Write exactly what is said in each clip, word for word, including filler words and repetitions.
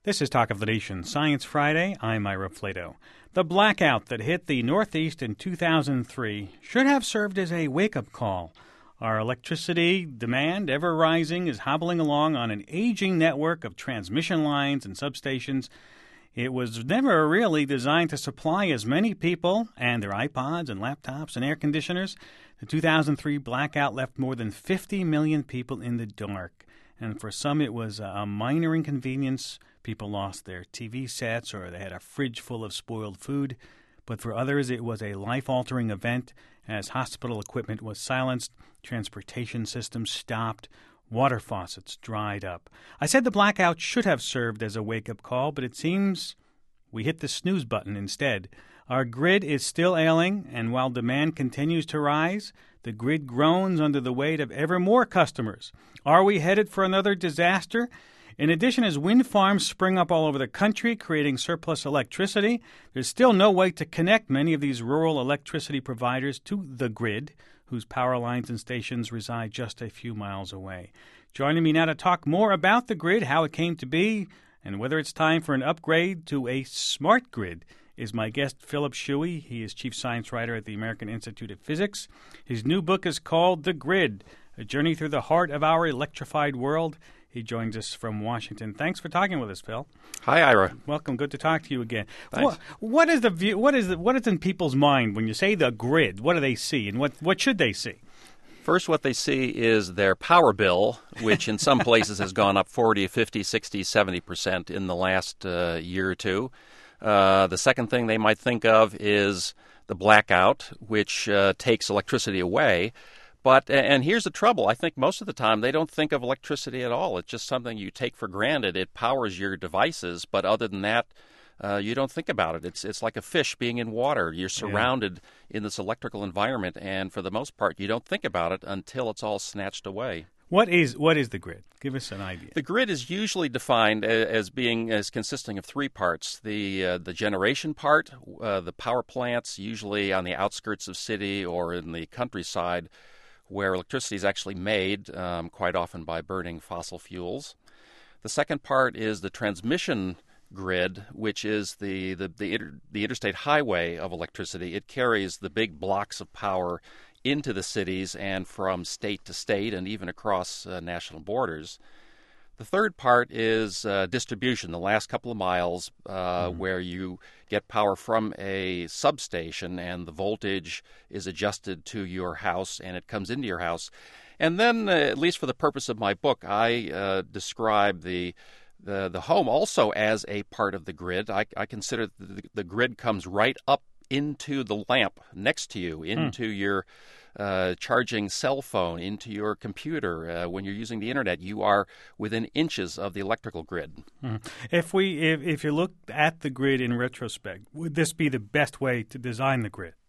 This is Talk of the Nation, Science Friday. I'm Ira Flato. The blackout that hit the Northeast in two thousand three should have served as a wake-up call. Our electricity demand, ever rising, is hobbling along on an aging network of transmission lines and substations. It was never really designed to supply as many people and their iPods and laptops and air conditioners. The two thousand three blackout left more than fifty million people in the dark. And for some, it was a minor inconvenience. People lost their T V sets or they had a fridge full of spoiled food. But for others, it was a life-altering event as hospital equipment was silenced, transportation systems stopped, water faucets dried up. I said the blackout should have served as a wake-up call, but it seems we hit the snooze button instead. Our grid is still ailing, and while demand continues to rise, the grid groans under the weight of ever more customers. Are we headed for another disaster? In addition, as wind farms spring up all over the country, creating surplus electricity, there's still no way to connect many of these rural electricity providers to the grid, whose power lines and stations reside just a few miles away. Joining me now to talk more about the grid, how it came to be, and whether it's time for an upgrade to a smart grid, is my guest, Philip Shuey. He is chief science writer at the American Institute of Physics. His new book is called The Grid, A Journey Through the Heart of Our Electrified World. He joins us from Washington. Thanks for talking with us, Phil. Hi, Ira. Welcome. Good to talk to you again. Thanks. What, what is the view? What is the, what is in people's mind when you say the grid? What do they see, and what what should they see? First, what they see is their power bill, which in some places has gone up forty, fifty, sixty, seventy percent in the last uh, year or two. Uh, the second thing they might think of is the blackout, which uh, takes electricity away. But, and here's the trouble, I think most of the time they don't think of electricity at all. It's just something you take for granted. It powers your devices, but other than that, uh, you don't think about it. It's it's like a fish being in water. You're surrounded yeah. in this electrical environment, and for the most part, you don't think about it until it's all snatched away. What is what is the grid? Give us an idea. The grid is usually defined as being as consisting of three parts: the uh, the generation part, uh, the power plants, usually on the outskirts of city or in the countryside, where electricity is actually made, um, quite often by burning fossil fuels. The second part is the transmission grid, which is the the the, inter, the interstate highway of electricity. It carries the big blocks of power into the cities and from state to state and even across uh, national borders. The third part is uh, distribution, the last couple of miles uh, mm-hmm. where you get power from a substation and the voltage is adjusted to your house and it comes into your house. And then, uh, at least for the purpose of my book, I uh, describe the, the the home also as a part of the grid. I, I consider the, the grid comes right up into the lamp next to you, into mm. your uh, charging cell phone, into your computer. Uh, when you're using the internet, you are within inches of the electrical grid. Mm. If we, if, if you look at the grid in retrospect, would this be the best way to design the grid?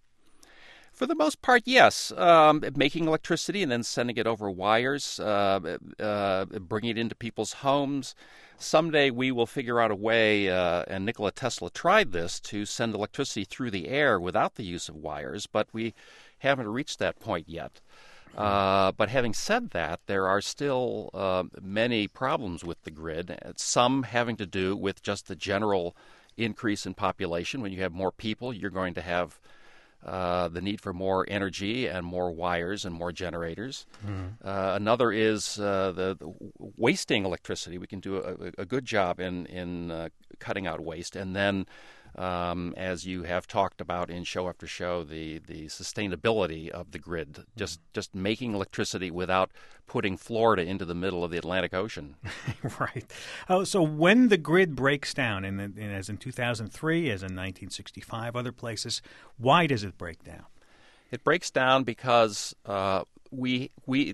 For the most part, yes. Um, making electricity and then sending it over wires, uh, uh, bringing it into people's homes. Someday we will figure out a way, uh, and Nikola Tesla tried this, to send electricity through the air without the use of wires, but we haven't reached that point yet. Uh, but having said that, there are still uh, many problems with the grid, some having to do with just the general increase in population. When you have more people, you're going to have Uh, the need for more energy and more wires and more generators. Mm-hmm. Uh, another is uh, the, the wasting electricity. We can do a, a good job in in uh, cutting out waste, and then, um, as you have talked about in show after show, the, the sustainability of the grid. Mm-hmm. Just just making electricity without putting Florida into the middle of the Atlantic Ocean. Right. Oh, so when the grid breaks down, in the, in, as in two thousand three, as in nineteen sixty-five, other places, why does it break down? It breaks down because uh, we we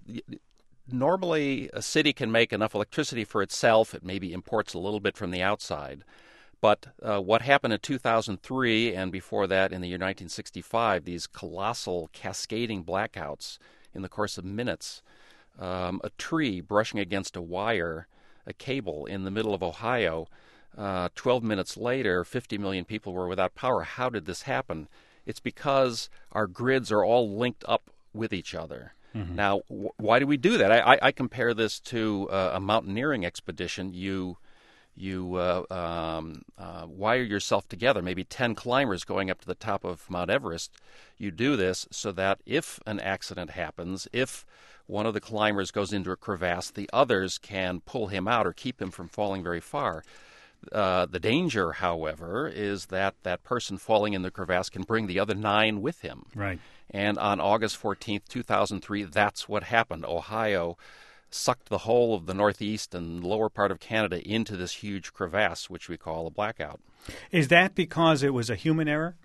normally a city can make enough electricity for itself. It maybe imports a little bit from the outside. But uh, what happened in two thousand three and before that in the year nineteen sixty-five, these colossal cascading blackouts in the course of minutes, um, a tree brushing against a wire, a cable in the middle of Ohio, uh, twelve minutes later, fifty million people were without power. How did this happen? It's because our grids are all linked up with each other. Mm-hmm. Now, wh- why do we do that? I, I, I compare this to uh, a mountaineering expedition. You you uh, um, uh, wire yourself together, maybe ten climbers going up to the top of Mount Everest. You do this so that if an accident happens, if one of the climbers goes into a crevasse, the others can pull him out or keep him from falling very far. Uh, the danger, however, is that that person falling in the crevasse can bring the other nine with him. Right. And on August fourteenth, two thousand three, that's what happened. Ohio sucked the whole of the Northeast and lower part of Canada into this huge crevasse, which we call a blackout. Is that because it was a human error?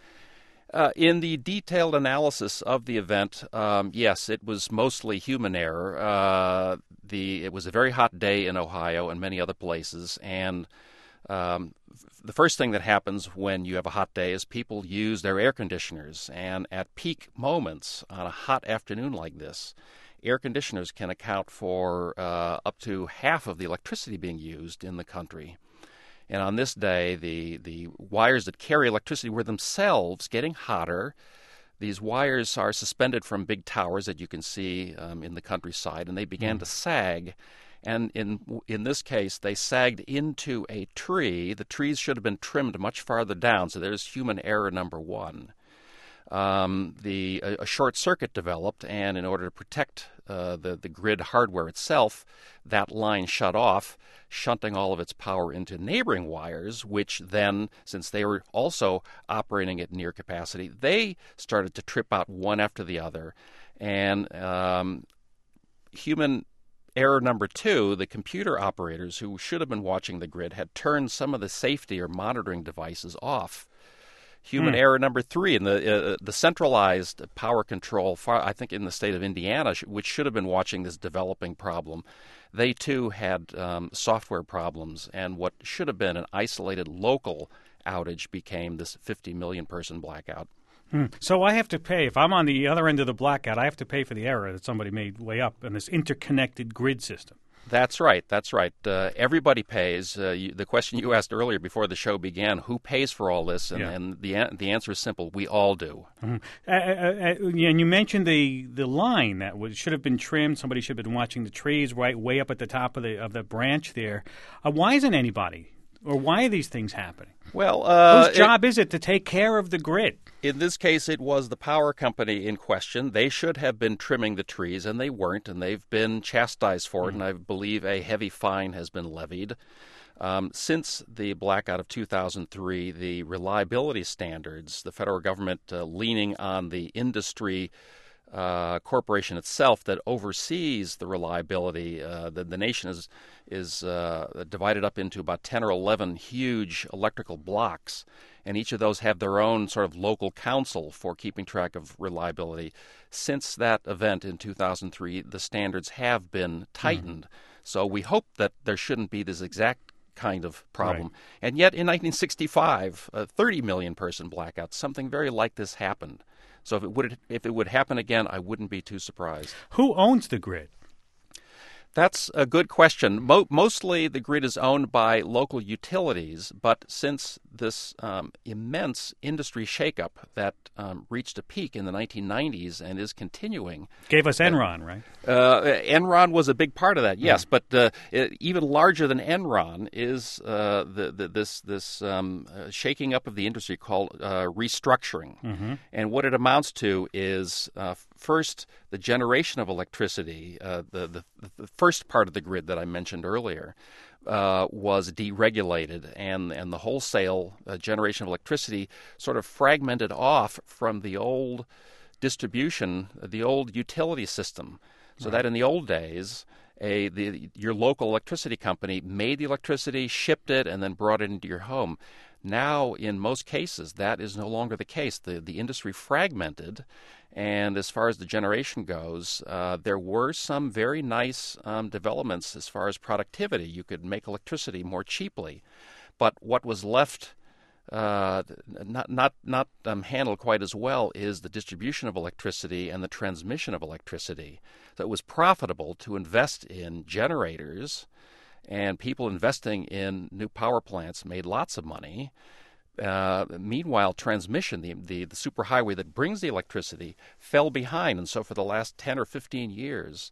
Uh, in the detailed analysis of the event, um, yes, it was mostly human error. Uh, the it was a very hot day in Ohio and many other places, and um, the first thing that happens when you have a hot day is people use their air conditioners, and at peak moments on a hot afternoon like this, air conditioners can account for uh, up to half of the electricity being used in the country. And on this day, the, the wires that carry electricity were themselves getting hotter. These wires are suspended from big towers that you can see um, in the countryside, and they began mm. to sag. And in in this case, they sagged into a tree. The trees should have been trimmed much farther down, so there's human error number one. Um, the a, a short circuit developed, and in order to protect uh, the, the grid hardware itself, that line shut off, shunting all of its power into neighboring wires, which then, since they were also operating at near capacity, they started to trip out one after the other. And um, human error number two, the computer operators who should have been watching the grid had turned some of the safety or monitoring devices off. Human hmm. error number three, in the uh, the centralized power control, far, I think in the state of Indiana, which should have been watching this developing problem, they too had um, software problems, and what should have been an isolated local outage became this fifty million person blackout. Hmm. So I have to pay, if I'm on the other end of the blackout, I have to pay for the error that somebody made way up in this interconnected grid system. That's right. That's right. Uh, everybody pays. Uh, you, the question you asked earlier before the show began, who pays for all this? And, yeah. and the the answer is simple. We all do. Mm-hmm. Uh, uh, uh, and you mentioned the, the line that was, should have been trimmed. Somebody should have been watching the trees right way up at the top of the of the branch there. Uh, why isn't anybody? Or why are these things happening? Well, uh, whose job it, is it to take care of the grid? In this case, it was the power company in question. They should have been trimming the trees, and they weren't, and they've been chastised for it, mm. and I believe a heavy fine has been levied. Um, since the blackout of two thousand three, the reliability standards, the federal government uh, leaning on the industry Uh, corporation itself that oversees the reliability. Uh, the, the nation is is uh, divided up into about ten or eleven huge electrical blocks, and each of those have their own sort of local council for keeping track of reliability. Since that event in two thousand three, the standards have been tightened. Mm-hmm. So we hope that there shouldn't be this exact kind of problem. Right. And yet in nineteen sixty-five, a thirty million person blackout, something very like this happened. So if it would if it would happen again, I wouldn't be too surprised. Who owns the grid? That's a good question. Mo- mostly the grid is owned by local utilities, but since this um, immense industry shakeup that um, reached a peak in the nineteen nineties and is continuing. Gave us Enron, uh, right? Uh, Enron was a big part of that, yes, mm. but uh, it, even larger than Enron is uh, the, the, this, this um, uh, shaking up of the industry called uh, restructuring. Mm-hmm. And what it amounts to is, uh, first, the generation of electricity, uh, the, the, the first part of the grid that I mentioned earlier, uh, was deregulated, and, and the wholesale uh, generation of electricity sort of fragmented off from the old distribution, the old utility system. So right. that in the old days, a the your local electricity company made the electricity, shipped it, and then brought it into your home. Now, in most cases, that is no longer the case. The the industry fragmented, and as far as the generation goes, uh, there were some very nice um, developments as far as productivity. You could make electricity more cheaply, but what was left uh, not not not um, handled quite as well is the distribution of electricity and the transmission of electricity. So it was profitable to invest in generators. And people investing in new power plants made lots of money. Uh, meanwhile, transmission, the, the the superhighway that brings the electricity, fell behind. And so for the last ten or fifteen years,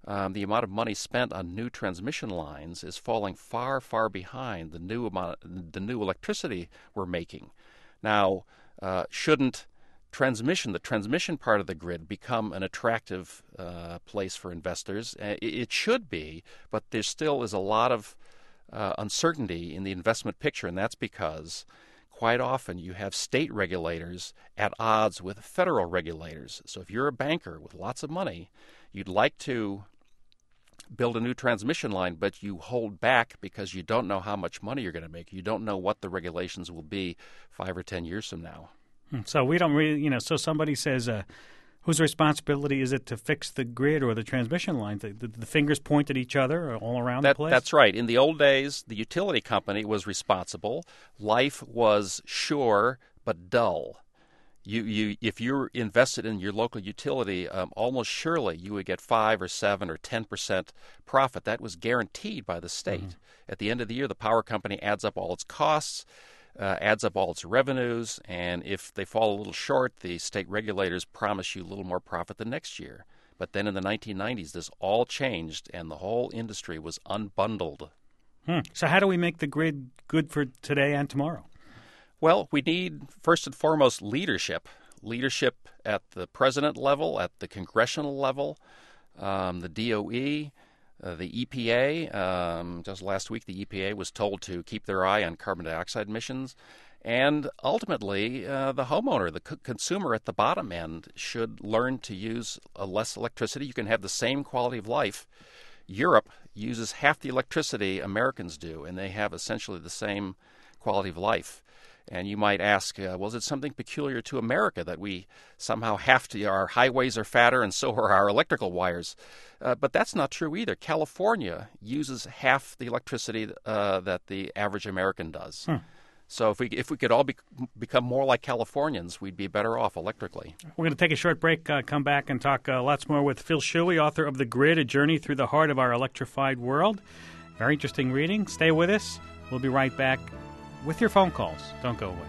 um, the amount of money spent on new transmission lines is falling far, far behind the new amount, the new electricity we're making. Now, uh, shouldn't transmission, the transmission part of the grid, become an attractive uh, place for investors? Uh, it, it should be, but there still is a lot of uh, uncertainty in the investment picture, and that's because quite often you have state regulators at odds with federal regulators. So if you're a banker with lots of money, you'd like to build a new transmission line, but you hold back because you don't know how much money you're going to make. You don't know what the regulations will be five or ten years from now. So we don't really, you know, so somebody says, uh, whose responsibility is it to fix the grid or the transmission lines? The, the, the fingers point at each other all around that, the place? That's right. In the old days, the utility company was responsible. Life was sure but dull. You, you, if you're invested in your local utility, um, almost surely you would get five or seven or ten percent profit. That was guaranteed by the state. Mm-hmm. At the end of the year, the power company adds up all its costs, uh, adds up all its revenues, and if they fall a little short, the state regulators promise you a little more profit the next year. But then in the nineteen nineties, this all changed, and the whole industry was unbundled. Hmm. So how do we make the grid good for today and tomorrow? Well, we need, first and foremost, leadership. Leadership at the president level, at the congressional level, um, the D O E, uh, the E P A. Um, just last week, the E P A was told to keep their eye on carbon dioxide emissions. And ultimately, uh, the homeowner, the c- consumer at the bottom end, should learn to use uh, less electricity. You can have the same quality of life. Europe uses half the electricity Americans do, and they have essentially the same quality of life. And you might ask, uh, well, is it something peculiar to America that we somehow have to, our highways are fatter and so are our electrical wires? Uh, but that's not true either. California uses half the electricity uh, that the average American does. Hmm. So if we if we could all be, become more like Californians, we'd be better off electrically. We're going to take a short break, uh, come back and talk uh, lots more with Phil Shuey, author of The Grid, A Journey Through the Heart of Our Electrified World. Very interesting reading. Stay with us. We'll be right back with your phone calls. Don't go away.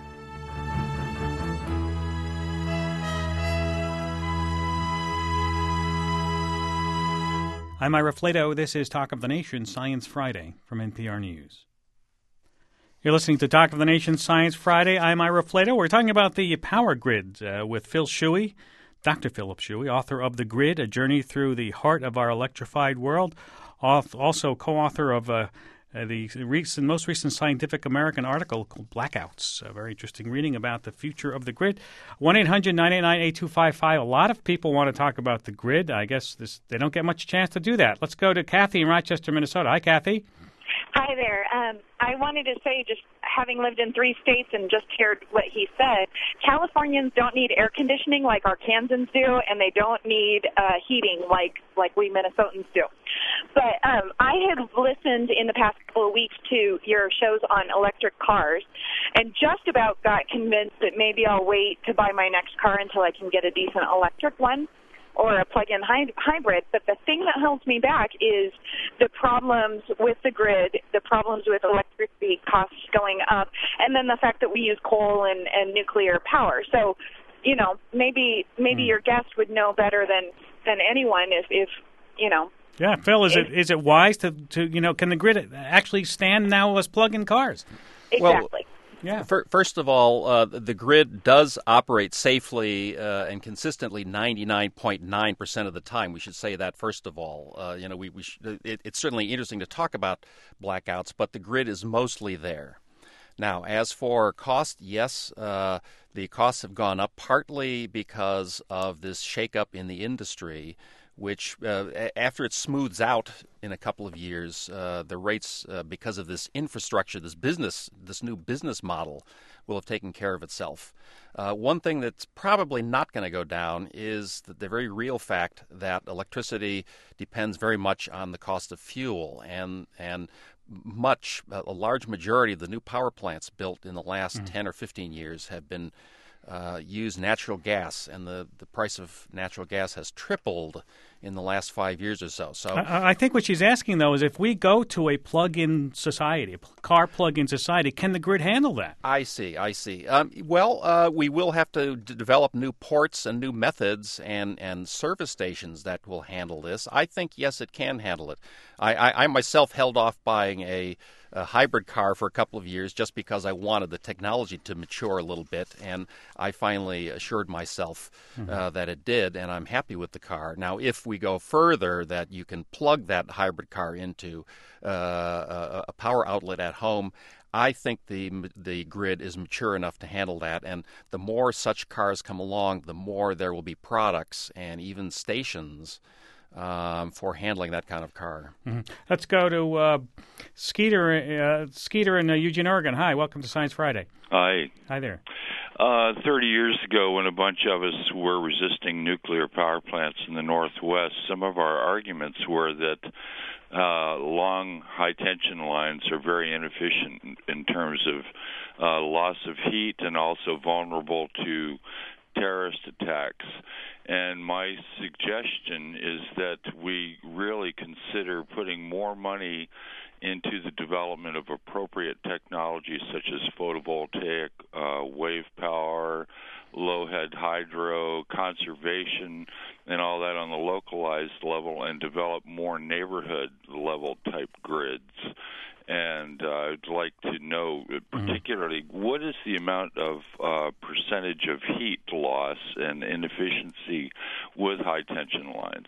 I'm Ira Flato. This is Talk of the Nation, Science Friday from N P R News. You're listening to Talk of the Nation, Science Friday. I'm Ira Flato. We're talking about the power grid uh, with Phil Shuey, Doctor Philip Shuey, author of The Grid, A Journey Through the Heart of Our Electrified World, also co-author of uh, Uh, the recent, most recent Scientific American article called Blackouts, a very interesting reading about the future of the grid. one eight hundred nine eight nine eight two five five. A lot of people want to talk about the grid. I guess this, they don't get much chance to do that. Let's go to Kathy in Rochester, Minnesota. Hi, Kathy. Hi there. Um, I wanted to say, just having lived in three states and just heard what he said, Californians don't need air conditioning like our Kansans do, and they don't need uh, heating like, like we Minnesotans do. But um, I had listened in the past couple of weeks to your shows on electric cars and just about got convinced that maybe I'll wait to buy my next car until I can get a decent electric one or a plug-in hy- hybrid. But the thing that holds me back is the problems with the grid, the problems with electricity costs going up, and then the fact that we use coal and, and nuclear power. So, you know, maybe maybe mm. your guest would know better than, than anyone if, if, you know. Yeah, Phil, is it is it wise to, to, you know, can the grid actually stand now as plug-in cars? Exactly. Well, yeah. First of all, uh, the grid does operate safely uh, and consistently ninety-nine point nine percent of the time. We should say that first of all. Uh, you know, we, we sh- it, it's certainly interesting to talk about blackouts, but the grid is mostly there. Now, as for cost, yes, uh, the costs have gone up partly because of this shakeup in the industry, which uh, after it smooths out in a couple of years, uh, the rates, uh, because of this infrastructure, this business, this new business model, will have taken care of itself. Uh, one thing that's probably not going to go down is the, the very real fact that electricity depends very much on the cost of fuel, and and much, a large majority of the new power plants built in the last mm. ten or fifteen years have been uh, use natural gas, and the, the price of natural gas has tripled in the last five years or so. So I, I think what she's asking, though, is if we go to a plug-in society, a car plug-in society, can the grid handle that? I see, I see. Um, well, uh, we will have to d- develop new ports and new methods and, and service stations that will handle this. I think, yes, it can handle it. I, I, I myself held off buying a, a hybrid car for a couple of years just because I wanted the technology to mature a little bit, and I finally assured myself mm-hmm. uh, that it did, and I'm happy with the car. Now, if we go further, that you can plug that hybrid car into uh, a, a power outlet at home, I think the the grid is mature enough to handle that, and the more such cars come along, the more there will be products and even stations um, for handling that kind of car. Mm-hmm. Let's go to uh, Skeeter, uh, Skeeter in uh, Eugene, Oregon. Hi, welcome to Science Friday. Hi. Hi there. Uh, thirty years ago, when a bunch of us were resisting nuclear power plants in the Northwest, some of our arguments were that uh, long high-tension lines are very inefficient in, in terms of uh, loss of heat and also vulnerable to terrorist attacks. And my suggestion is that we really consider putting more money into the development of appropriate technologies such as photovoltaic, uh, wave power, low-head hydro, conservation, and all that on the localized level, and develop more neighborhood-level type grids. And uh, I'd like to know, particularly, mm-hmm. what is the amount of uh, percentage of heat loss and inefficiency with high-tension lines?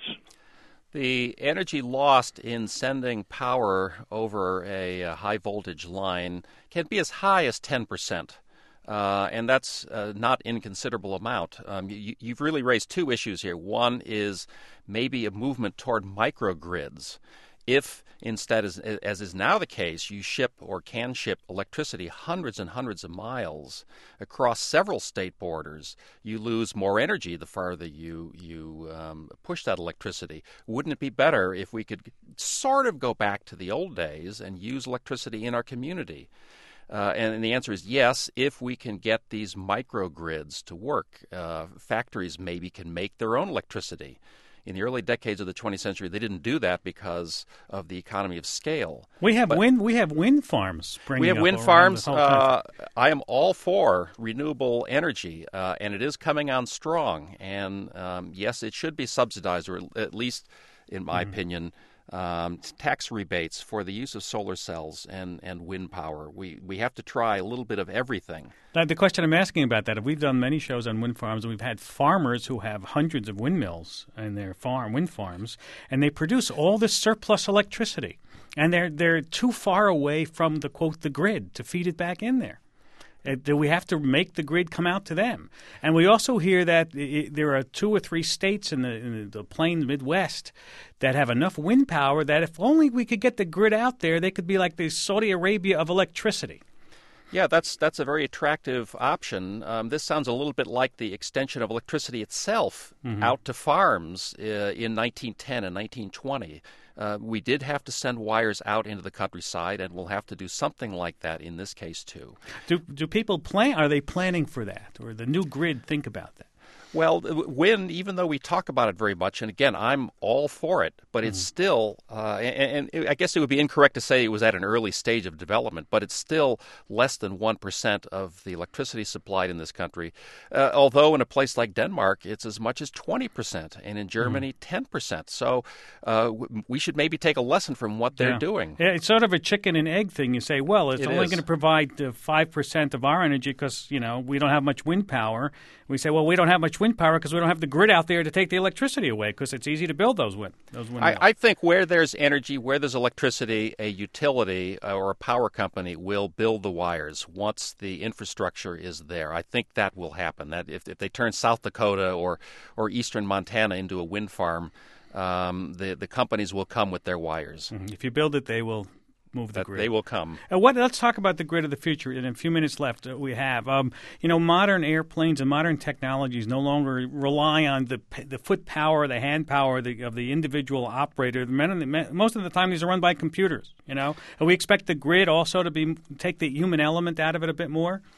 The energy lost in sending power over a, a high-voltage line can be as high as ten percent. Uh, and that's uh, not inconsiderable amount. Um, you, you've really raised two issues here. One is maybe a movement toward microgrids. If instead, as, as is now the case, you ship or can ship electricity hundreds and hundreds of miles across several state borders, you lose more energy the farther you you um, push that electricity. Wouldn't it be better if we could sort of go back to the old days and use electricity in our community? Uh, and, and the answer is yes, if we can get these microgrids to work. Uh, factories maybe can make their own electricity. In the early decades of the twentieth century, they didn't do that because of the economy of scale. We have but wind. We have wind farms. Springing we have up wind around farms. the whole Uh, country. I am all for renewable energy, uh, and it is coming on strong. And um, yes, it should be subsidized, or at least, in my mm-hmm. opinion, um, tax rebates for the use of solar cells and, and wind power. We we have to try a little bit of everything. Now, the question I'm asking about that, we've done many shows on wind farms, and we've had farmers who have hundreds of windmills in their farm, wind farms, and they produce all this surplus electricity, and they're they're too far away from the quote the grid to feed it back in there. Uh, do we have to make the grid come out to them? And we also hear that it, there are two or three states in the, in the plain Midwest that have enough wind power that if only we could get the grid out there, they could be like the Saudi Arabia of electricity. Yeah, that's that's a very attractive option. Um, this sounds a little bit like the extension of electricity itself mm-hmm. out to farms uh, in nineteen ten and nineteen twenty. Uh, we did have to send wires out into the countryside, and we'll have to do something like that in this case too. Do do people plan? Are they planning for that, or the new grid think about that? Well, wind, even though we talk about it very much, and again, I'm all for it, but it's mm. still, uh, and, and I guess it would be incorrect to say it was at an early stage of development, but it's still less than one percent of the electricity supplied in this country, uh, although in a place like Denmark, it's as much as twenty percent, and in Germany, mm. ten percent. So uh, we should maybe take a lesson from what they're yeah. doing. Yeah, it's sort of a chicken and egg thing. You say, well, it's it only is. going to provide uh, five percent of our energy because, you know, we don't have much wind power. We say, well, we don't have much wind power because we don't have the grid out there to take the electricity away because it's easy to build those wind those windmills. I, I think where there's energy, where there's electricity, a utility or a power company will build the wires once the infrastructure is there. I think that will happen. That if, if they turn South Dakota or, or eastern Montana into a wind farm, um, the, the companies will come with their wires. Mm-hmm. If you build it, they will move the that grid. They will come. Uh, what? Let's talk about the grid of the future. In a few minutes left, uh, we have. Um, you know, modern airplanes and modern technologies no longer rely on the the foot power, the hand power of the, of the individual operator. The men, the men, most of the time, these are run by computers. You know, and we expect the grid also to be take the human element out of it a bit more.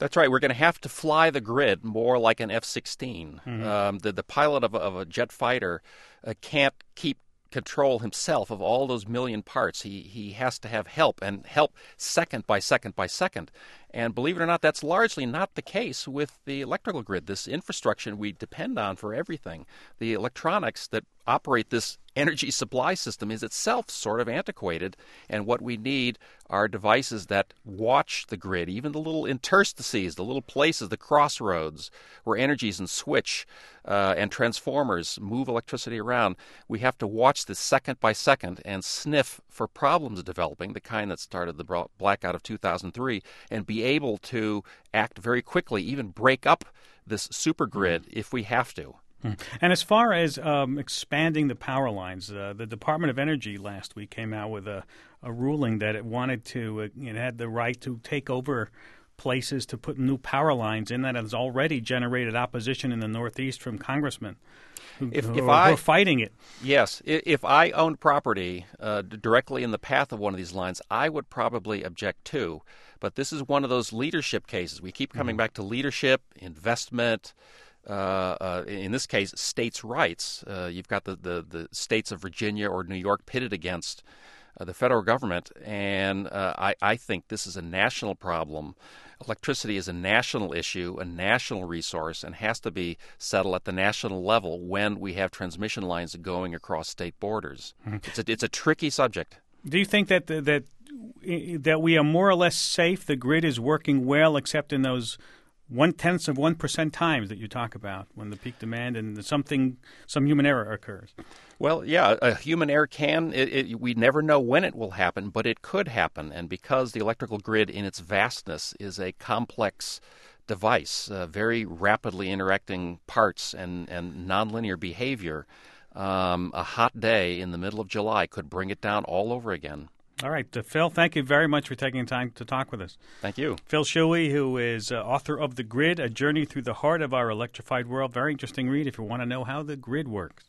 That's right. We're going to have to fly the grid more like an F sixteen. Mm-hmm. Um, the, the pilot of a, of a jet fighter uh, can't keep control himself of all those million parts. He he has to have help, and help second by second by second. And believe it or not, that's largely not the case with the electrical grid, this infrastructure we depend on for everything. The electronics that operate this energy supply system is itself sort of antiquated, and what we need are devices that watch the grid, even the little interstices, the little places, the crossroads where energies and switch uh, and transformers move electricity around. We have to watch this second by second and sniff for problems developing, the kind that started the blackout of two thousand three, and be able to act very quickly, even break up this supergrid if we have to. And as far as um, expanding the power lines, uh, the Department of Energy last week came out with a, a ruling that it wanted to, uh, it had the right to take over places to put new power lines in that has already generated opposition in the Northeast from congressmen who, if, who, if are, I, who are fighting it. Yes. If I owned property uh, directly in the path of one of these lines, I would probably object too. But this is one of those leadership cases. We keep coming mm-hmm. back to leadership, investment, Uh, uh, in this case, states' rights. Uh, you've got the, the, the states of Virginia or New York pitted against uh, the federal government, and uh, I, I think this is a national problem. Electricity is a national issue, a national resource, and has to be settled at the national level when we have transmission lines going across state borders. Mm-hmm. It's a, it's a tricky subject. Do you think that the, that that we are more or less safe? The grid is working well, except in those one-tenth of one percent times that you talk about when the peak demand and something, some human error occurs? Well, yeah, a human error can, it, it, we never know when it will happen, but it could happen. And because the electrical grid in its vastness is a complex device, uh, very rapidly interacting parts and, and nonlinear behavior, um, a hot day in the middle of July could bring it down all over again. All right. Uh, Phil, thank you very much for taking time to talk with us. Thank you. Phil Shuey, who is uh, author of The Grid, A Journey Through the Heart of Our Electrified World. Very interesting read if you want to know how the grid works.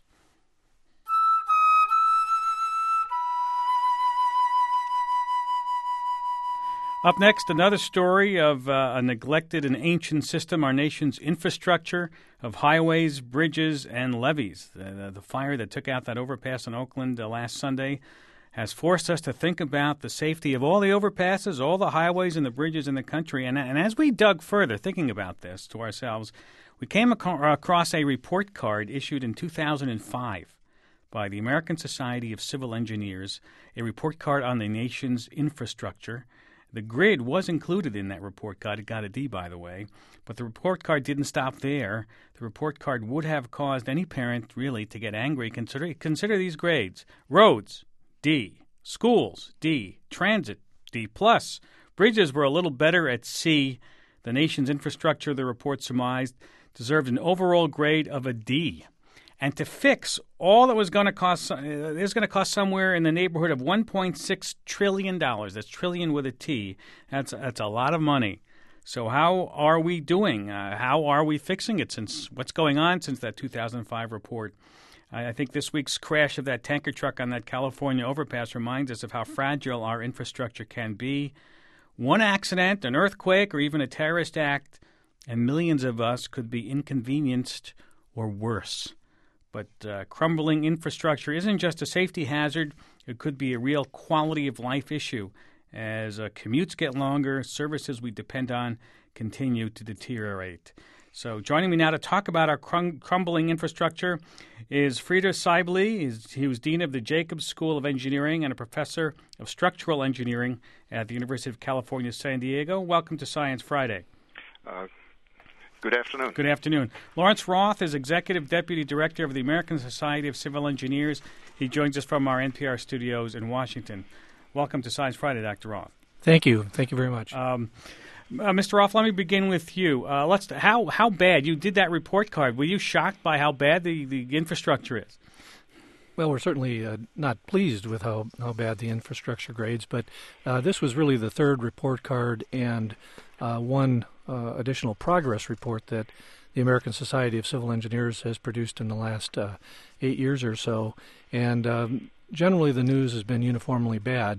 Up next, another story of uh, a neglected and ancient system, our nation's infrastructure of highways, bridges, and levees. Uh, the fire that took out that overpass in Oakland uh, last Sunday has forced us to think about the safety of all the overpasses, all the highways and the bridges in the country. And, and as we dug further thinking about this to ourselves, we came ac- across a report card issued in two thousand five by the American Society of Civil Engineers, a report card on the nation's infrastructure. The grid was included in that report card. It got a D, by the way. But the report card didn't stop there. The report card would have caused any parent, really, to get angry. Consider, consider these grades. Roads, D. Schools, D. Transit, D+. Bridges were a little better at C. The nation's infrastructure, the report surmised, deserved an overall grade of a D. And to fix all that was going to cost, uh, it was going to cost somewhere in the neighborhood of one point six trillion dollars. That's trillion with a T. That's, that's a lot of money. So how are we doing? Uh, how are we fixing it? Since what's going on since that two thousand five report? I think this week's crash of that tanker truck on that California overpass reminds us of how fragile our infrastructure can be. One accident, an earthquake, or even a terrorist act, and millions of us could be inconvenienced or worse. But uh, crumbling infrastructure isn't just a safety hazard. It could be a real quality of life issue. As uh, commutes get longer, services we depend on continue to deteriorate. So joining me now to talk about our crum- crumbling infrastructure is Frieder Seibele. He was Dean of the Jacobs School of Engineering and a Professor of Structural Engineering at the University of California, San Diego. Welcome to Science Friday. Uh, good afternoon. Good afternoon. Lawrence Roth is Executive Deputy Director of the American Society of Civil Engineers. He joins us from our N P R studios in Washington. Welcome to Science Friday, Doctor Roth. Thank you. Thank you very much. Um, Uh, Mister Roth, let me begin with you. Uh, let's how how bad you did that report card? Were you shocked by how bad the, the infrastructure is? Well, we're certainly uh, not pleased with how, how bad the infrastructure grades, but uh, this was really the third report card and uh, one uh, additional progress report that the American Society of Civil Engineers has produced in the last uh, eight years or so. And um, generally the news has been uniformly bad.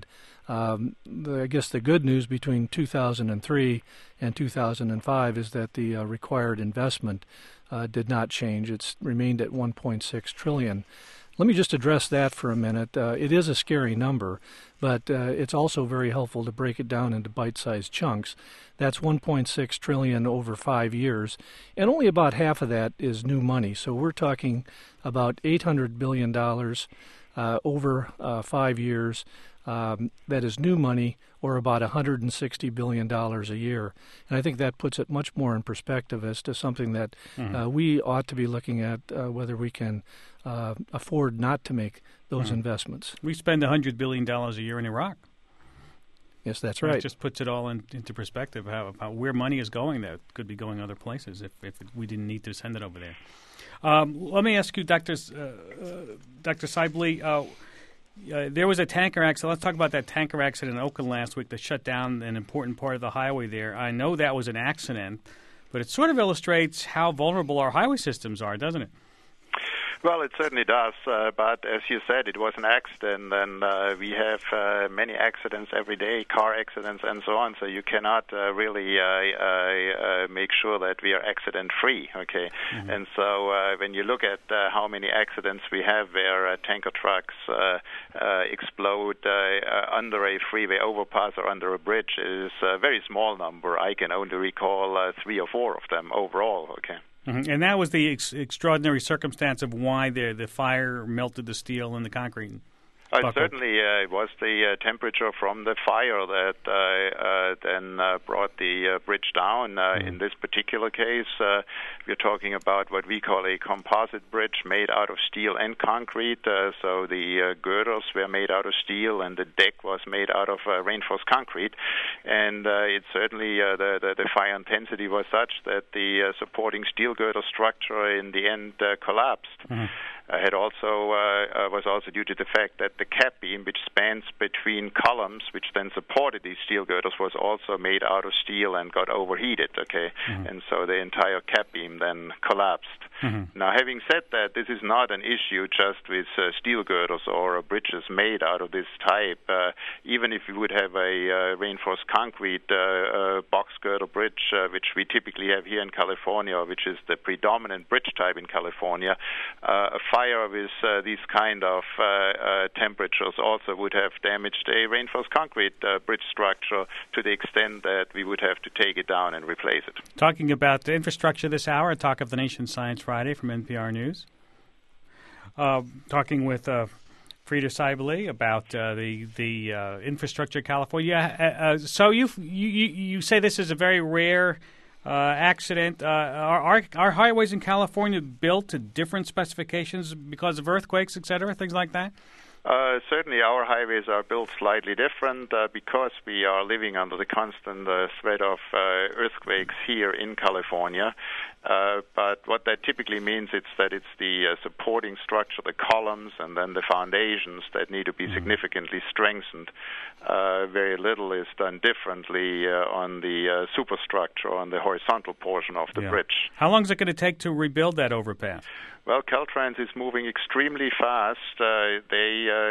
Um, the, I guess the good news between two thousand three and two thousand five is that the uh, required investment uh, did not change. It's remained at one point six trillion dollars. Let me just address that for a minute. Uh, it is a scary number, but uh, it's also very helpful to break it down into bite-sized chunks. That's one point six trillion dollars over five years, and only about half of that is new money. So we're talking about eight hundred billion dollars uh, over uh, five years. Um, that is new money, or about one hundred sixty billion dollars a year. And I think that puts it much more in perspective as to something that mm-hmm. uh, we ought to be looking at, uh, whether we can uh, afford not to make those mm-hmm. investments. We spend one hundred billion dollars a year in Iraq. Yes, that's right. It just puts it all in, into perspective, how, about where money is going that could be going other places if, if we didn't need to send it over there. Um, let me ask you, Doctor Uh, uh, Doctor Sibley, uh, Uh, there was a tanker accident. Let's talk about that tanker accident in Oakland last week that shut down an important part of the highway there. I know that was an accident, but it sort of illustrates how vulnerable our highway systems are, doesn't it? Well, it certainly does, uh, but as you said, it was an accident, and uh, we have uh, many accidents every day, car accidents and so on, so you cannot uh, really uh, uh, make sure that we are accident-free, okay? Mm-hmm. And so uh, when you look at uh, how many accidents we have where uh, tanker trucks uh, uh, explode uh, uh, under a freeway overpass or under a bridge, it is a very small number. I can only recall uh, three or four of them overall, okay? Mm-hmm. And that was the ex- extraordinary circumstance of why the the fire melted the steel and the concrete. Uh, certainly, uh, it was the uh, temperature from the fire that uh, uh, then uh, brought the uh, bridge down. Uh, mm-hmm. In this particular case, uh, we're talking about what we call a composite bridge made out of steel and concrete. Uh, so the uh, girders were made out of steel, and the deck was made out of uh, reinforced concrete. And uh, it certainly uh, the, the the fire intensity was such that the uh, supporting steel girder structure in the end uh, collapsed. Mm-hmm. Uh, had also uh, uh, was also due to the fact that the cap beam, which spans between columns, which then supported these steel girders, was also made out of steel and got overheated. Okay, mm-hmm. And so the entire cap beam then collapsed. Mm-hmm. Now, having said that, this is not an issue just with uh, steel girders or uh, bridges made out of this type. Uh, even if we would have a uh, reinforced concrete uh, uh, box girder bridge, uh, which we typically have here in California, which is the predominant bridge type in California, uh, a fire with uh, these kind of uh, uh, temperatures also would have damaged a reinforced concrete uh, bridge structure to the extent that we would have to take it down and replace it. Talking about the infrastructure this hour, a Talk of the Nation Science Friday from N P R News. Uh, talking with uh, Frida Sibley about uh, the the uh, infrastructure of California. Uh, uh, so you you you say this is a very rare Uh, accident. Uh, are, are are highways in California built to different specifications because of earthquakes, et cetera, things like that? Uh, certainly our highways are built slightly different uh, because we are living under the constant uh, threat of uh, earthquakes here in California. Uh, but what that typically means is that it's the uh, supporting structure, the columns, and then the foundations that need to be mm-hmm. significantly strengthened. Uh, very little is done differently uh, on the uh, superstructure, on the horizontal portion of the yeah. bridge. How long is it going to take to rebuild that overpass? Well, Caltrans is moving extremely fast. Uh, they uh,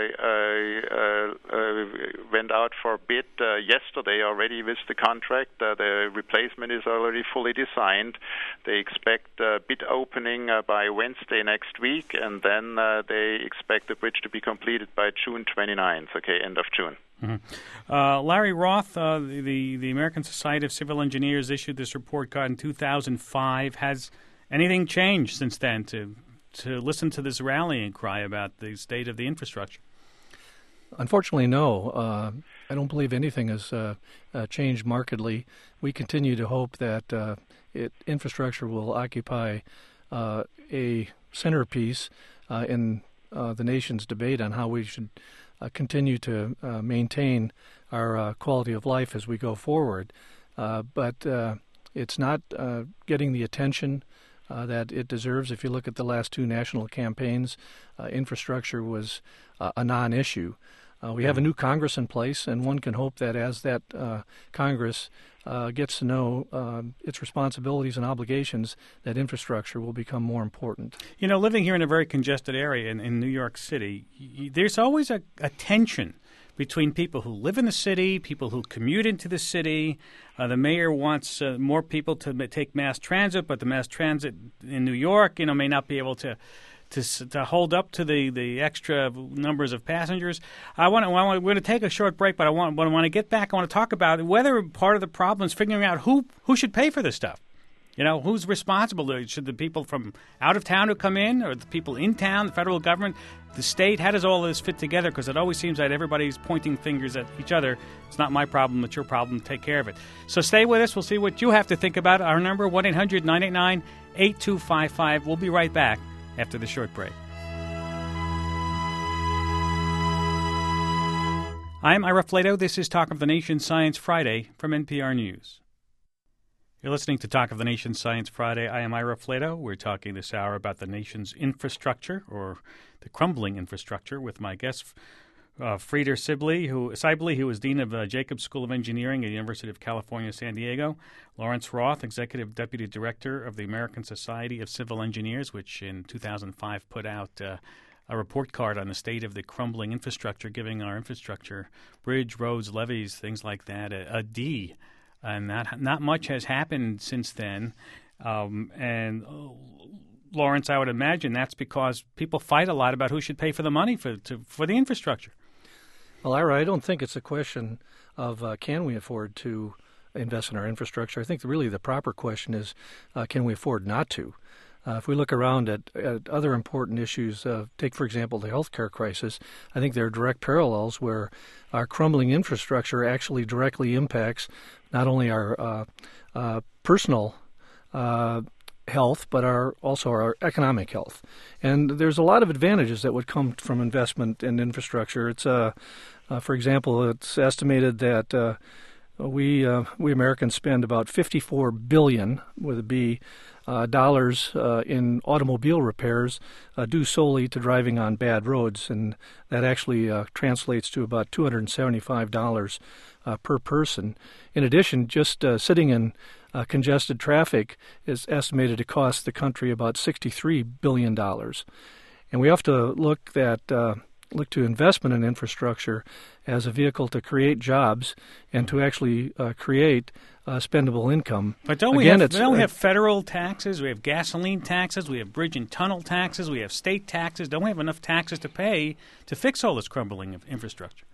uh, uh, went out for bid uh, yesterday already with the contract. Uh, the replacement is already fully designed. They expect uh, bid opening uh, by Wednesday next week, and then uh, they expect the bridge to be completed by June twenty-ninth, okay, end of June. Mm-hmm. Uh, Larry Roth, uh, the, the American Society of Civil Engineers, issued this report card in two thousand five. Has anything changed since then to to listen to this rallying cry about the state of the infrastructure? Unfortunately, no. Uh, I don't believe anything has uh, uh, changed markedly. We continue to hope that uh, it, infrastructure will occupy uh, a centerpiece uh, in uh, the nation's debate on how we should uh, continue to uh, maintain our uh, quality of life as we go forward. Uh, but uh, it's not uh, getting the attention Uh, that it deserves. If you look at the last two national campaigns, uh, infrastructure was uh, a non-issue. Uh, we have a new Congress in place, and one can hope that as that uh, Congress uh, gets to know uh, its responsibilities and obligations, that infrastructure will become more important. You know, living here in a very congested area in, in New York City, y- there's always a, a tension between people who live in the city, people who commute into the city. Uh, the mayor wants uh, more people to ma- take mass transit, but the mass transit in New York, you know, may not be able to to, to hold up to the, the extra numbers of passengers. I want to. We're going to take a short break, but I want. But I want to get back. I want to talk about whether part of the problem is figuring out who who should pay for this stuff. You know, who's responsible? Should the people from out of town who come in, or the people in town, the federal government, the state? How does all this fit together? Because it always seems that everybody's pointing fingers at each other. It's not my problem. It's your problem. Take care of it. So stay with us. We'll see what you have to think about. Our number, one eight hundred nine eight nine eight two five five. We'll be right back after the short break. I'm Ira Flato. This is Talk of the Nation Science Friday from N P R News. You're listening to Talk of the Nation Science Friday. I am Ira Flato. We're talking this hour about the nation's infrastructure, or the crumbling infrastructure, with my guest, uh, Frieder Sibley, who, Sibley, who is Dean of uh, Jacobs School of Engineering at the University of California, San Diego, Lawrence Roth, Executive Deputy Director of the American Society of Civil Engineers, which in two thousand five put out uh, a report card on the state of the crumbling infrastructure, giving our infrastructure, bridge, roads, levees, things like that, a, a D. And not not much has happened since then. Um, and uh, Lawrence, I would imagine that's because people fight a lot about who should pay for the money for to, for the infrastructure. Well, Ira, I don't think it's a question of uh, can we afford to invest in our infrastructure. I think really the proper question is uh, can we afford not to? Uh, if we look around at, at other important issues, uh, take, for example, the healthcare crisis, I think there are direct parallels where our crumbling infrastructure actually directly impacts not only our uh, uh, personal uh, health, but our also our economic health. And there's a lot of advantages that would come from investment in infrastructure. It's, uh, uh, for example, it's estimated that uh, we uh, we Americans spend about fifty-four billion dollars with a B uh, dollars uh, in automobile repairs uh, due solely to driving on bad roads, and that actually uh, translates to about two hundred seventy-five dollars uh, per person. In addition, just uh, sitting in uh, congested traffic is estimated to cost the country about sixty-three billion dollars. And we have to look at uh, look to investment in infrastructure as a vehicle to create jobs and to actually uh, create uh, spendable income. But don't we Again, have, it's, don't we uh, have federal taxes? We have gasoline taxes. We have bridge and tunnel taxes. We have state taxes. Don't we have enough taxes to pay to fix all this crumbling of infrastructure?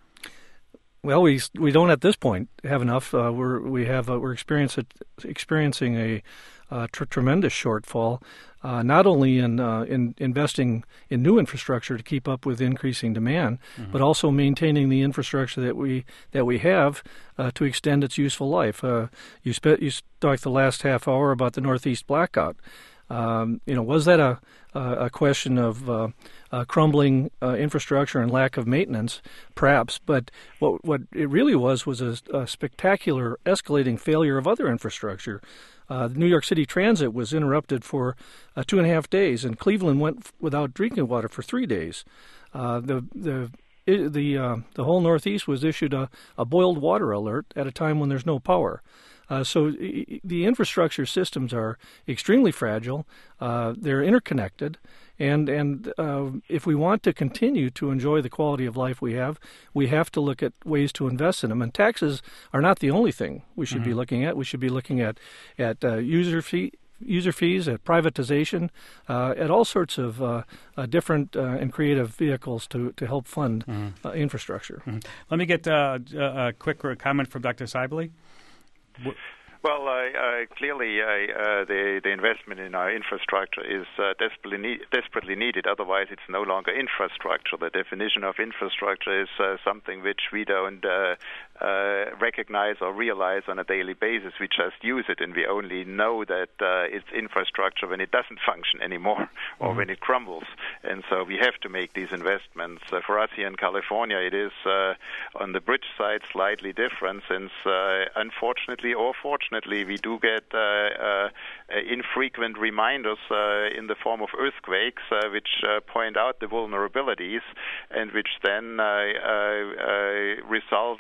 Well, we we don't at this point have enough. Uh, we're we have uh, we're experiencing experiencing a uh, tr- tremendous shortfall, uh, not only in uh, in investing in new infrastructure to keep up with increasing demand, mm-hmm. but also maintaining the infrastructure that we that we have uh, to extend its useful life. Uh, you spe- you talked the last half hour about the Northeast blackout. Um, you know, was that a a question of uh, uh, crumbling uh, infrastructure and lack of maintenance? Perhaps, but what what it really was was a, a spectacular escalating failure of other infrastructure. Uh, the New York City Transit was interrupted for uh, two and a half days, and Cleveland went f- without drinking water for three days. Uh, the the it, the uh, the whole Northeast was issued a, a boiled water alert at a time when there's no power. Uh, so the infrastructure systems are extremely fragile. Uh, they're interconnected, and and uh, if we want to continue to enjoy the quality of life we have, we have to look at ways to invest in them. And taxes are not the only thing we should mm-hmm. be looking at. We should be looking at at uh, user fee. user fees, at privatization, uh, at all sorts of uh, uh, different uh, and creative vehicles to, to help fund mm-hmm. uh, infrastructure. Mm-hmm. Let me get uh, a quick comment from Doctor Sibley. Well, uh, uh, clearly, uh, uh, the the investment in our infrastructure is uh, desperately need, desperately needed. Otherwise, it's no longer infrastructure. The definition of infrastructure is uh, something which we don't uh, uh, recognize or realize on a daily basis. We just use it, and we only know that uh, it's infrastructure when it doesn't function anymore or mm-hmm. when it crumbles. And so we have to make these investments. Uh, for us here in California, it is uh, on the bridge side slightly different, since uh, unfortunately or fortunately, we do get uh, uh, infrequent reminders uh, in the form of earthquakes, uh, which uh, point out the vulnerabilities and which then uh, uh, uh, result uh, sub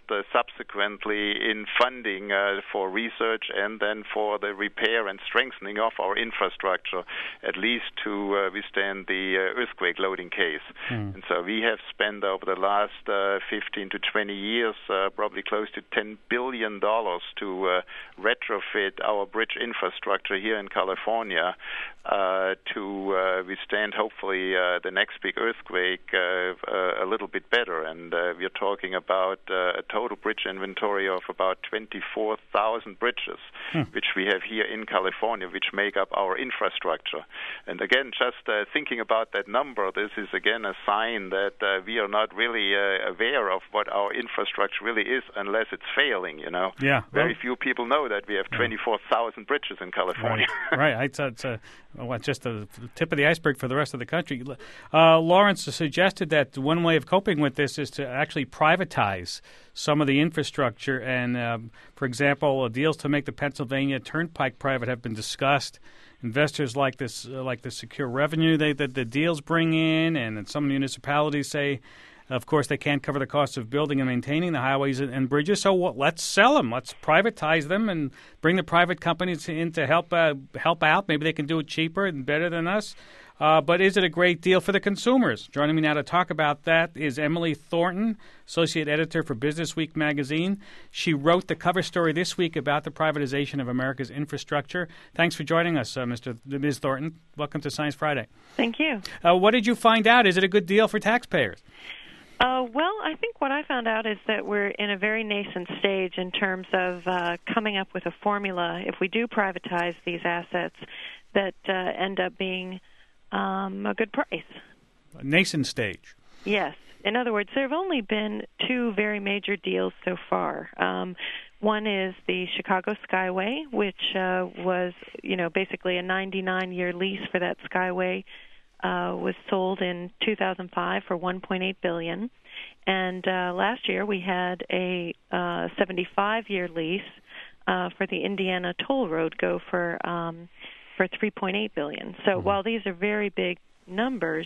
subsequently in funding uh, for research and then for the repair and strengthening of our infrastructure, at least to uh, withstand the uh, earthquake loading case. Mm. And so we have spent over the last uh, fifteen to twenty years uh, probably close to ten billion dollars to uh, retrofit our bridge infrastructure here in California uh, to uh, withstand, hopefully, uh, the next big earthquake uh, uh, a little bit better. And uh, we're talking about uh, a total bridge inventory of about twenty-four thousand bridges, hmm. which we have here in California, which make up our infrastructure. And again, just uh, thinking about that number, this is again a sign that uh, we are not really uh, aware of what our infrastructure really is unless it's failing, you know. Yeah. Very well, few people know that we have twenty-four thousand bridges in California. Right. right. It's, it's, a, well, it's just the tip of the iceberg for the rest of the country. Uh, Lawrence suggested that one way of coping with this is to actually privatize some of the infrastructure. And, uh, for example, uh, deals to make the Pennsylvania Turnpike private have been discussed. Investors like this, uh, like the secure revenue they, that the deals bring in, and some municipalities say, of course, they can't cover the cost of building and maintaining the highways and bridges. So well, let's sell them. Let's privatize them and bring the private companies in to help uh, help out. Maybe they can do it cheaper and better than us. Uh, but is it a great deal for the consumers? Joining me now to talk about that is Emily Thornton, Associate Editor for Business Week magazine. She wrote the cover story this week about the privatization of America's infrastructure. Thanks for joining us, uh, Mister Miz Thornton. Welcome to Science Friday. Thank you. Uh, what did you find out? Is it a good deal for taxpayers? Uh, well, I think what I found out is that we're in a very nascent stage in terms of uh, coming up with a formula, if we do privatize these assets, that uh, end up being um, a good price. A nascent stage. Yes. In other words, there have only been two very major deals so far. Um, one is the Chicago Skyway, which uh, was, you know, basically a ninety-nine year lease for that Skyway. Uh, was sold in two thousand five for one point eight billion dollars, and uh, last year we had a uh, seventy-five year lease uh, for the Indiana Toll Road go for um, for three point eight billion dollars. So mm-hmm. while these are very big numbers,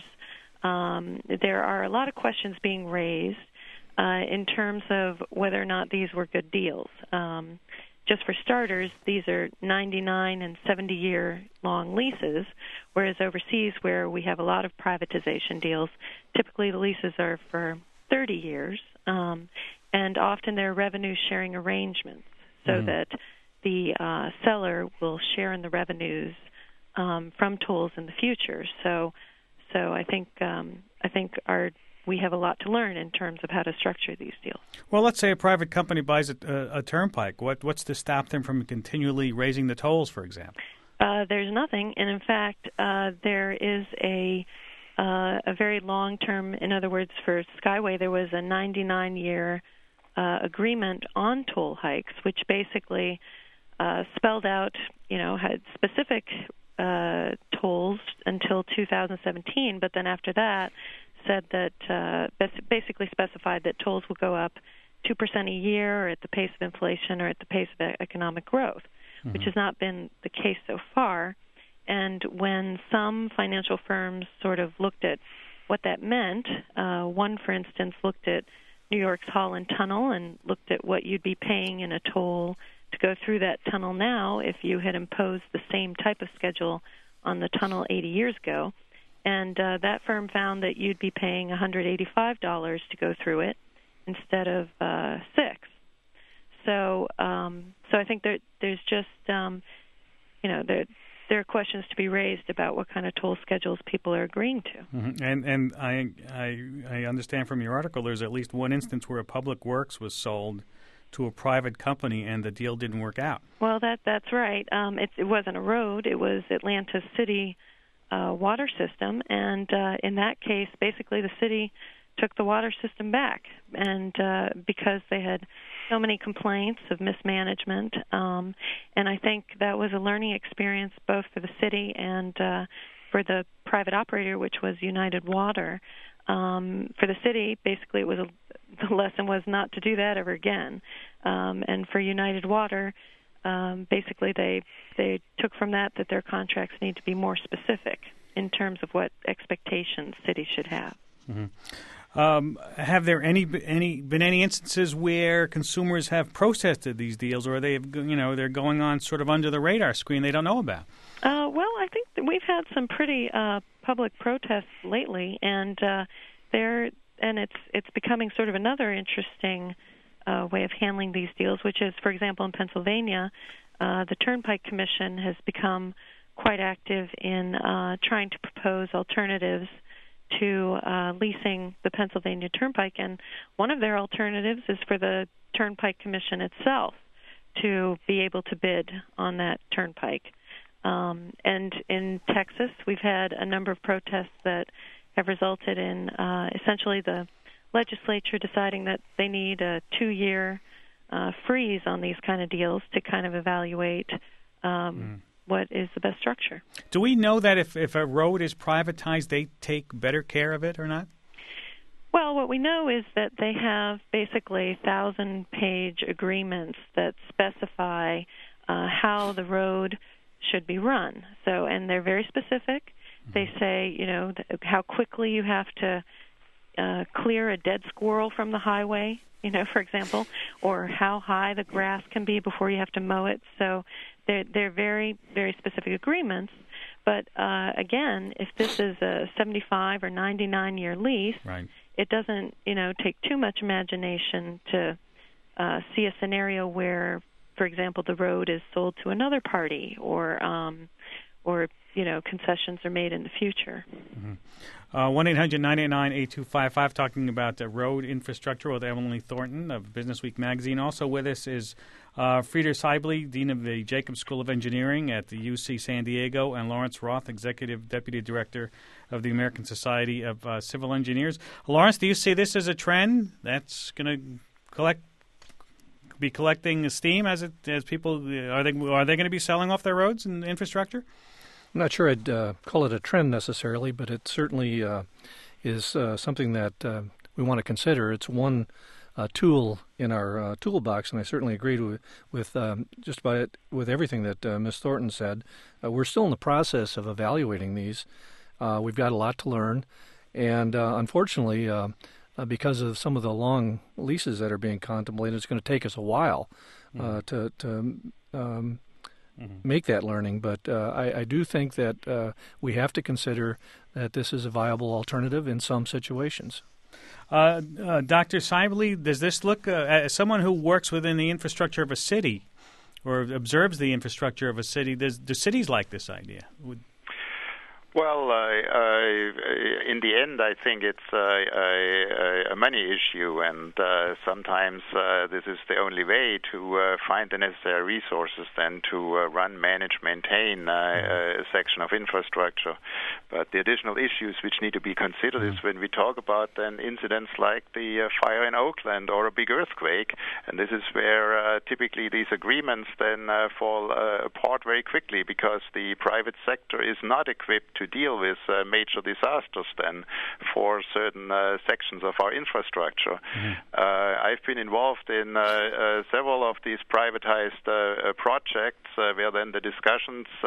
um, there are a lot of questions being raised uh, in terms of whether or not these were good deals. Um, Just for starters, these are ninety-nine and seventy year long leases, whereas overseas where we have a lot of privatization deals, typically the leases are for thirty years, um, and often they're revenue sharing arrangements so mm-hmm. that the uh, seller will share in the revenues um, from tolls in the future. So, so I think um, I think our we have a lot to learn in terms of how to structure these deals. Well, let's say a private company buys a, a, a turnpike. What, what's to stop them from continually raising the tolls, for example? Uh, there's nothing. And, in fact, uh, there is a uh, a very long-term, in other words, for Skyway, there was a ninety-nine year uh, agreement on toll hikes, which basically uh, spelled out, you know, had specific uh, tolls until two thousand seventeen, but then after that, said that uh, basically specified that tolls will go up two percent a year or at the pace of inflation or at the pace of economic growth, mm-hmm. which has not been the case so far. And when some financial firms sort of looked at what that meant, uh, one, for instance, looked at New York's Holland Tunnel and looked at what you'd be paying in a toll to go through that tunnel now if you had imposed the same type of schedule on the tunnel eighty years ago. And uh, that firm found that you'd be paying one hundred eighty-five dollars to go through it instead of uh, six. So, um, so I think that there's just, um, you know, there there are questions to be raised about what kind of toll schedules people are agreeing to. Mm-hmm. And and I, I I understand from your article there's at least one instance where a public works was sold to a private company and the deal didn't work out. Well, that that's right. Um, it, it wasn't a road; it was Atlanta City. Uh, water system, and uh, in that case, basically the city took the water system back, and uh, because they had so many complaints of mismanagement, um, and I think that was a learning experience both for the city and uh, for the private operator, which was United Water. Um, for the city, basically, it was a, the lesson was not to do that ever again, um, and for United Water. Um, basically, they they took from that that their contracts need to be more specific in terms of what expectations cities should have. Mm-hmm. Um, have there any any been any instances where consumers have protested these deals, or they have, you know, they're going on sort of under the radar screen they don't know about? Uh, well, I think that we've had some pretty uh, public protests lately, and uh, there and it's it's becoming sort of another interesting uh, way of handling these deals, which is, for example, in Pennsylvania, uh, the Turnpike Commission has become quite active in uh, trying to propose alternatives to uh, leasing the Pennsylvania Turnpike, and one of their alternatives is for the Turnpike Commission itself to be able to bid on that turnpike. Um, and in Texas, we've had a number of protests that have resulted in uh, essentially the legislature deciding that they need a two-year uh, freeze on these kind of deals to kind of evaluate um, mm. what is the best structure. Do we know that if, if a road is privatized, they take better care of it or not? Well, what we know is that they have basically thousand-page agreements that specify uh, how the road should be run. So, and they're very specific. Mm-hmm. They say, you know, th- how quickly you have to uh, clear a dead squirrel from the highway, you know, for example, or how high the grass can be before you have to mow it. So they're, they're very, very specific agreements. But, uh, again, if this is a seventy-five or ninety-nine year lease, right. It doesn't, you know, take too much imagination to uh, see a scenario where, for example, the road is sold to another party, or, um, or you know, concessions are made in the future. Mm-hmm. one eight hundred nine eight nine eight two five five, talking about uh, road infrastructure with Emily Thornton of Business Week magazine. Also with us is uh, Frieder Sibley, Dean of the Jacobs School of Engineering at the U C San Diego, and Lawrence Roth, Executive Deputy Director of the American Society of uh, Civil Engineers. Lawrence, do you see this as a trend that's going to collect be collecting steam as it as people are they are they going to be selling off their roads and infrastructure? I'm not sure I'd uh, call it a trend necessarily, but it certainly uh, is uh, something that uh, we want to consider. It's one uh, tool in our uh, toolbox, and I certainly agree with, with um, just about it, with everything that uh, Miz Thornton said. Uh, we're still in the process of evaluating these. Uh, we've got a lot to learn, and uh, unfortunately, uh, uh, because of some of the long leases that are being contemplated, it's going to take us a while uh, mm-hmm. to, to um, mm-hmm. make that learning. But uh, I, I do think that uh, we have to consider that this is a viable alternative in some situations. Uh, uh, Doctor Sibley, does this look, uh, as someone who works within the infrastructure of a city or observes the infrastructure of a city, does, do cities like this idea? Would, Well, uh, uh, in the end, I think it's uh, a, a money issue, and uh, sometimes uh, this is the only way to uh, find the necessary resources then to uh, run, manage, maintain uh, a section of infrastructure. But the additional issues which need to be considered is when we talk about then incidents like the uh, fire in Oakland or a big earthquake, and this is where uh, typically these agreements then uh, fall uh, apart very quickly because the private sector is not equipped to to deal with uh, major disasters then for certain uh, sections of our infrastructure. Mm-hmm. Uh, I've been involved in uh, uh, several of these privatized uh, projects uh, where then the discussions uh,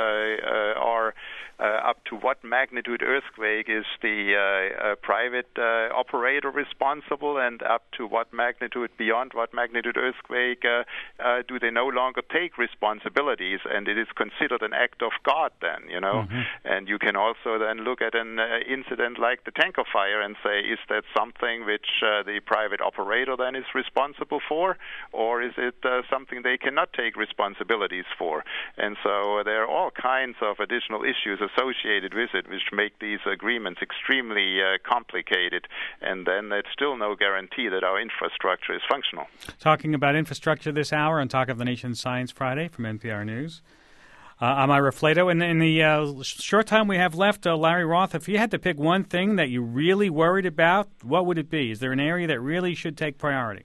uh, are uh, up to what magnitude earthquake is the uh, uh, private uh, operator responsible, and up to what magnitude, beyond what magnitude earthquake uh, uh, do they no longer take responsibilities, and it is considered an act of God then, you know. Mm-hmm. And you can also then look at an uh, incident like the tanker fire and say, is that something which uh, the private operator then is responsible for, or is it uh, something they cannot take responsibilities for? And so uh, there are all kinds of additional issues associated with it, which make these agreements extremely uh, complicated, and then there's still no guarantee that our infrastructure is functional. Talking about infrastructure this hour on Talk of the Nation Science Friday from N P R News. Uh, I'm Ira Flato, and in the uh, short time we have left, uh, Larry Roth, if you had to pick one thing that you really worried about, what would it be? Is there an area that really should take priority?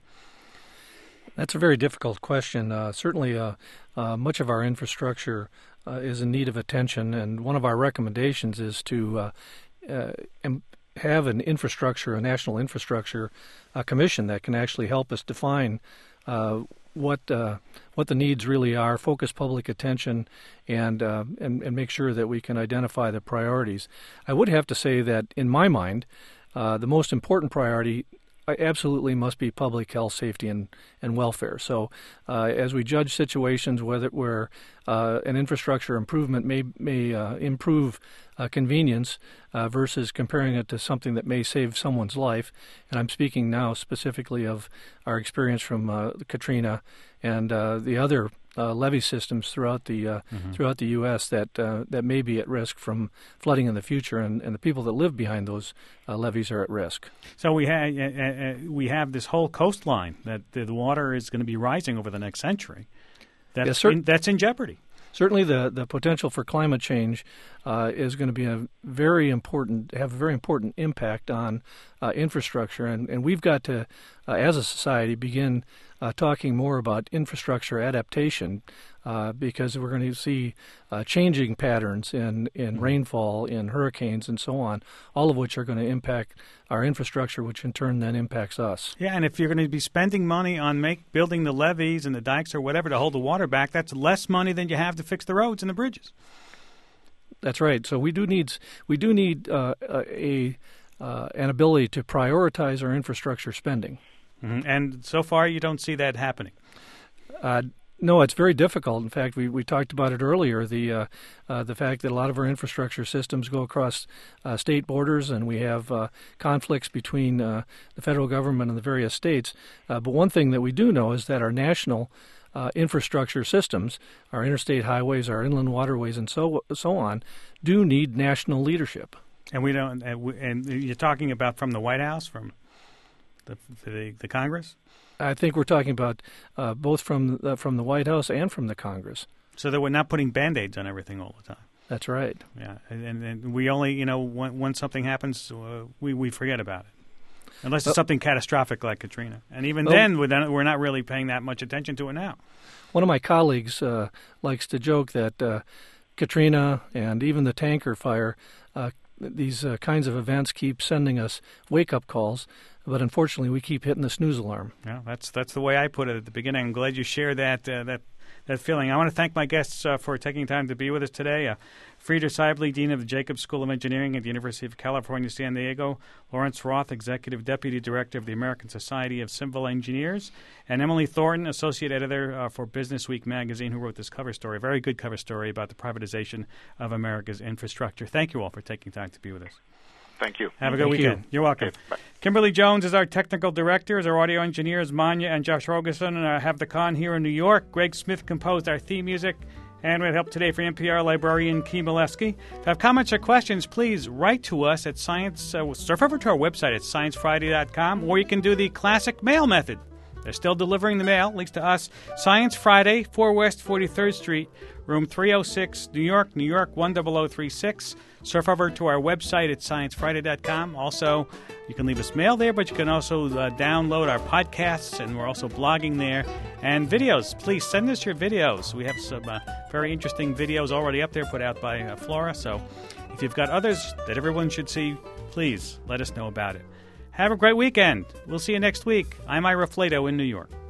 That's a very difficult question. Uh, certainly, uh, uh, much of our infrastructure uh, is in need of attention, and one of our recommendations is to uh, uh, have an infrastructure, a national infrastructure uh, commission that can actually help us define uh, what uh, what the needs really are, focus public attention, and, uh, and and make sure that we can identify the priorities. I would have to say that, in my mind, uh, the most important priority absolutely must be public health, safety, and, and welfare. So uh, as we judge situations whether where uh, an infrastructure improvement may may uh, improve uh, convenience uh, versus comparing it to something that may save someone's life, and I'm speaking now specifically of our experience from uh, Katrina and uh, the other Uh, levee systems throughout the uh, mm-hmm. throughout the U S that uh, that may be at risk from flooding in the future, and, and the people that live behind those uh, levees are at risk. So we have uh, uh, we have this whole coastline that the water is going to be rising over the next century. That's yes, cer- in, that's in jeopardy. Certainly, the, the potential for climate change uh, is going to be a very important have a very important impact on uh, infrastructure, and, and we've got to, uh, as a society, begin uh, talking more about infrastructure adaptation uh, because we're going to see uh, changing patterns in, in mm-hmm. rainfall, in hurricanes, and so on, all of which are going to impact our infrastructure, which in turn then impacts us. Yeah, and if you're going to be spending money on make, building the levees and the dikes or whatever to hold the water back, that's less money than you have to fix the roads and the bridges. That's right. So we do need we do need uh, a uh, an ability to prioritize our infrastructure spending. Mm-hmm. And so far, you don't see that happening. Uh, no, it's very difficult. In fact, we, we talked about it earlier. The uh, uh, the fact that a lot of our infrastructure systems go across uh, state borders, and we have uh, conflicts between uh, the federal government and the various states. Uh, but one thing that we do know is that our national Uh, infrastructure systems, our interstate highways, our inland waterways, and so so on, do need national leadership. And we don't. And, we, and you're talking about from the White House, from the the, the Congress. I think we're talking about uh, both from the, from the White House and from the Congress. So that we're not putting Band-Aids on everything all the time. That's right. Yeah, and, and we only, you know, when, when something happens, uh, we we forget about it. Unless it's something catastrophic like Katrina. And even well, then, we're not really paying that much attention to it now. One of my colleagues uh, likes to joke that uh, Katrina and even the tanker fire, uh, these uh, kinds of events keep sending us wake-up calls, but unfortunately we keep hitting the snooze alarm. Yeah, that's that's the way I put it at the beginning. I'm glad you shared that uh, that that feeling. I want to thank my guests uh, for taking time to be with us today. Uh, Frieder Sibley, Dean of the Jacobs School of Engineering at the University of California, San Diego, Lawrence Roth, Executive Deputy Director of the American Society of Civil Engineers, and Emily Thornton, Associate Editor uh, for Business Week magazine, who wrote this cover story, a very good cover story about the privatization of America's infrastructure. Thank you all for taking time to be with us. Thank you. Have a good Thank weekend. You. You're welcome. Okay, Kimberly Jones is our technical director. As our audio engineers, Manya and Josh Rogerson uh, have the con here in New York. Greg Smith composed our theme music. And we had help today from N P R librarian Key Molesky. If you have comments or questions, please write to us at Science. Uh, surf over to our website at science friday dot com, or you can do the classic mail method. They're still delivering the mail, at least to us. Science Friday, four West forty-third Street, room three oh six, New York, New York one zero zero three six. Surf over to our website at science friday dot com. Also, you can leave us mail there, but you can also uh, download our podcasts, and we're also blogging there. And videos, please send us your videos. We have some uh, very interesting videos already up there put out by uh, Flora. So if you've got others that everyone should see, please let us know about it. Have a great weekend. We'll see you next week. I'm Ira Flato in New York.